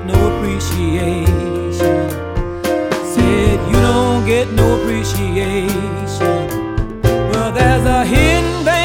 get no appreciation. Said you don't get no appreciation. Well, there's a hidden vein